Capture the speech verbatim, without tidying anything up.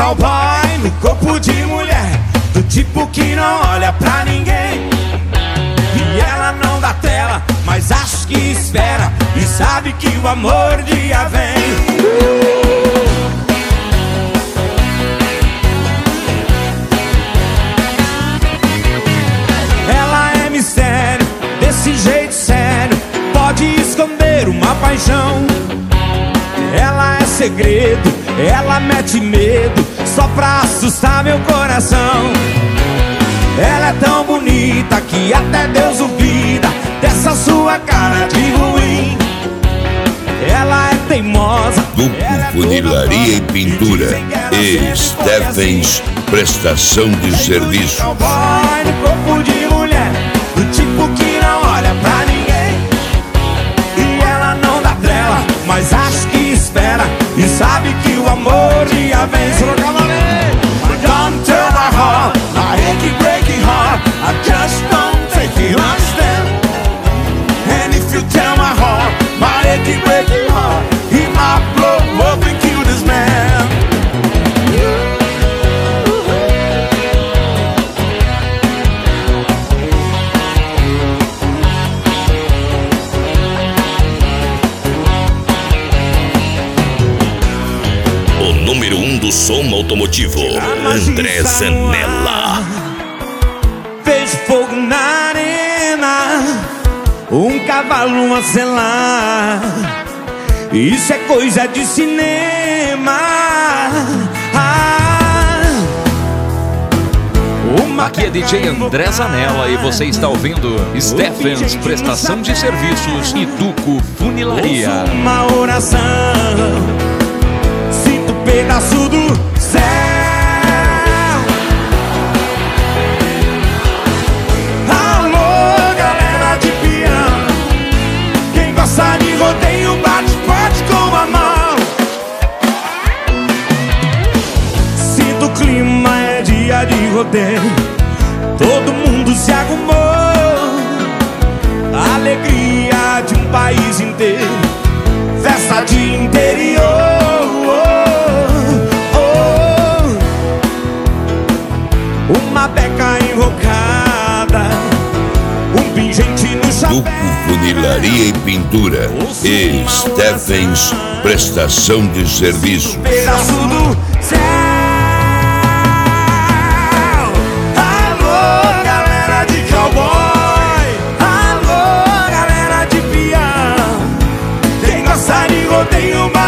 cowboy no corpo de mulher, do tipo que não olha pra ninguém. E ela não dá tela, mas acho que espera e sabe que o amor dia vem. Ela é mistério, desse jeito sério, pode esconder uma paixão. Ela é segredo, ela mete medo, só pra assustar meu coração. Ela é tão bonita que até Deus duvida dessa sua cara de ruim. Ela é teimosa, Duco Funilaria e Pintura e Steffens Prestação de Serviço. Cowboy no corpo de mulher, do tipo que não olha pra ninguém. E ela não dá trela, mas acho que espera e sabe que o amor dia vem. Don't tell my heart, my achy breaky heart, I just don't think you understand. And if you tell my heart, my achy breaky heart, he might blow up and kill this man. O número um do som automotivo, André Zanella. Vejo fogo na arena, um cavalo a selar. Isso é coisa de cinema. Ah, uma Aqui é D J André Zanella e você está ouvindo Steffens Prestação de Serviços e Duco Funilaria. ouço uma oração, sinto um pedaço do céu. Alô, galera de piano, quem gosta de rodeio bate forte com a mão. Sinto o clima, é dia de rodeio, todo mundo se arrumou. A alegria de um país inteiro, festa de interior. Oh, oh. Uma beca invocada, um pingente no chapéu. Duco Funilaria e Pintura e Steffens Prestação de Serviço. Pedaço do céu. Alô, galera de cowboy, alô, galera de peão, quem gosta de rodeio